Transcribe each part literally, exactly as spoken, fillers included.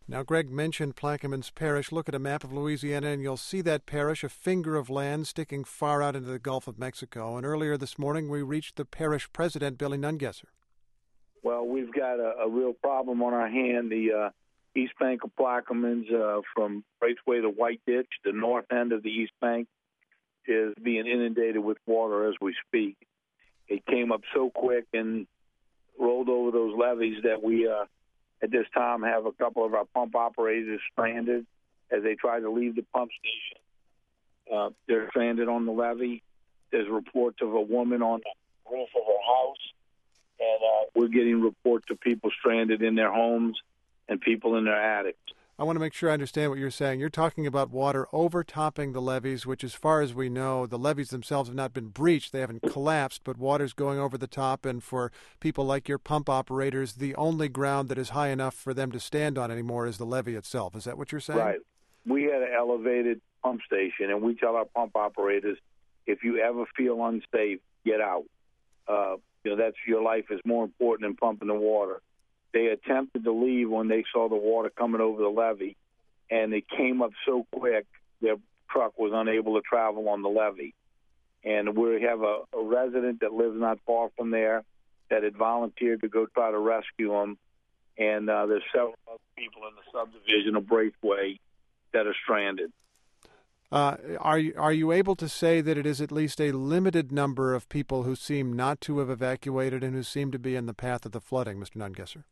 Now, Greg mentioned Plaquemines Parish. Look at a map of Louisiana, and you'll see that parish, a finger of land sticking far out into the Gulf of Mexico. And earlier this morning, we reached the parish president, Billy Nungesser. Well, we've got a, a real problem on our hand. The uh, east bank of Plaquemines, uh, from Raceway to White Ditch, the north end of the east bank, is being inundated with water as we speak. It came up so quick and rolled over those levees that we, uh, at this time, have a couple of our pump operators stranded as they try to leave the pump station. Uh, they're stranded on the levee. There's reports of a woman on the roof of her house, and uh, we're getting reports of people stranded in their homes and people in their attics. I want to make sure I understand what you're saying. You're talking about water overtopping the levees, which, as far as we know, the levees themselves have not been breached. They haven't collapsed, but water's going over the top. And for people like your pump operators, the only ground that is high enough for them to stand on anymore is the levee itself. Is that what you're saying? Right. We had an elevated pump station, and we tell our pump operators, if you ever feel unsafe, get out. Uh, you know, that's your life is more important than pumping the water. They attempted to leave when they saw the water coming over the levee, and it came up so quick their truck was unable to travel on the levee. And we have a, a resident that lives not far from there that had volunteered to go try to rescue them, and uh, there's several other people in the subdivision of Braithway that are stranded. Uh, are you, are you able to say that it is at least a limited number of people who seem not to have evacuated and who seem to be in the path of the flooding, Mister Nungesser?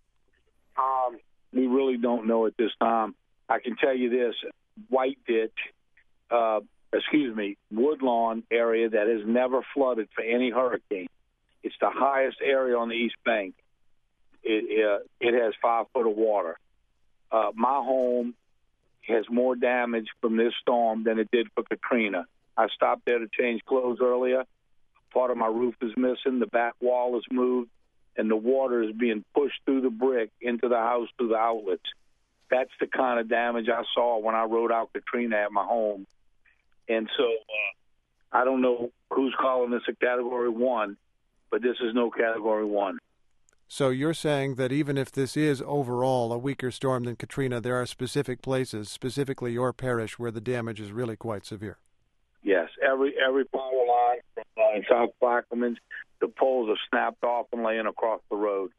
Um, we really don't know at this time. I can tell you this, White Ditch, uh, excuse me, Woodlawn area that has never flooded for any hurricane. It's the highest area on the east bank. It, uh, it has five foot of water. Uh, my home has more damage from this storm than it did for Katrina. I stopped there to change clothes earlier. Part of my roof is missing. The back wall is moved, and the water is being pushed through the brick into the house through the outlets. That's the kind of damage I saw when I rode out Katrina at my home. And so uh, I don't know who's calling this a Category one, but this is no Category one. So you're saying that even if this is overall a weaker storm than Katrina, there are specific places, specifically your parish, where the damage is really quite severe? Yes. Every every power line from uh, South Plaquemines, the poles are snapped off and laying across the road.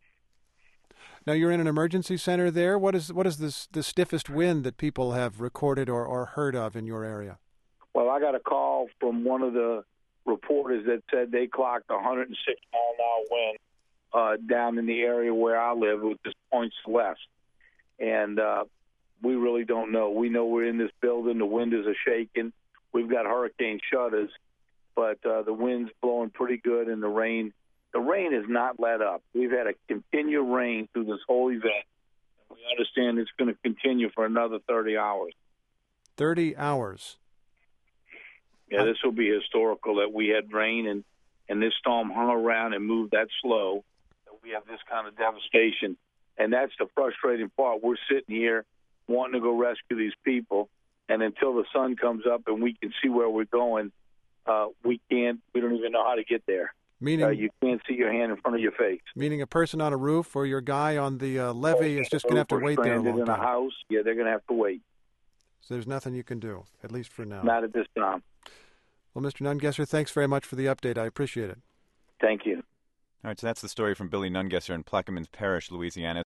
Now, you're in an emergency center there. What is what is this, the stiffest wind that people have recorded or, or heard of in your area? Well, I got a call from one of the reporters that said they clocked one hundred six mile an hour wind uh, down in the area where I live, which is points west. And uh, we really don't know. We know we're in this building. The windows are shaking. We've got hurricane shutters, but uh, the wind's blowing pretty good, and the rain the rain has not let up. We've had a continued rain through this whole event. We understand it's going to continue for another thirty hours. thirty hours? Yeah, this will be historical that we had rain, and, and this storm hung around and moved that slow. We have this kind of devastation, and that's the frustrating part. We're sitting here wanting to go rescue these people, and until the sun comes up and we can see where we're going, uh, we can't. We don't even know how to get there. Meaning, uh, you can't see your hand in front of your face. Meaning, a person on a roof or your guy on the uh, levee is just going to have to wait there a long time. In a house, yeah, they're going to have to wait. So there's nothing you can do, at least for now. Not at this time. Well, Mister Nungesser, thanks very much for the update. I appreciate it. Thank you. All right, so that's the story from Billy Nungesser in Plaquemines Parish, Louisiana.